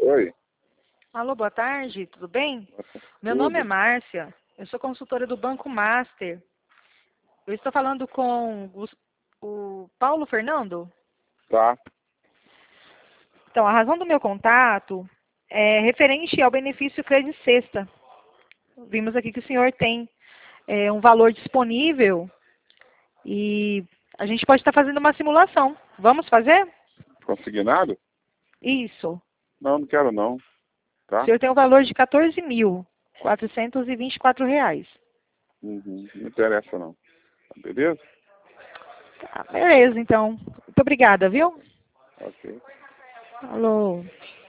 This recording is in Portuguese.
Oi. Alô, boa tarde, tudo bem? Meu Tudo. nome é Márcia, eu sou consultora do Banco Master. Eu estou falando com o Paulo Fernando? Tá. Então, a razão do meu contato é referente ao benefício Credit Sexta. Vimos aqui que o senhor tem um valor disponível e a gente pode estar fazendo uma simulação. Vamos fazer? Consignado? Isso. Não, não quero não. O Tá? senhor tem um valor de R$ 14.424. Não interessa não. Beleza? Tá, beleza, então. Muito obrigada, viu? Ok. Alô.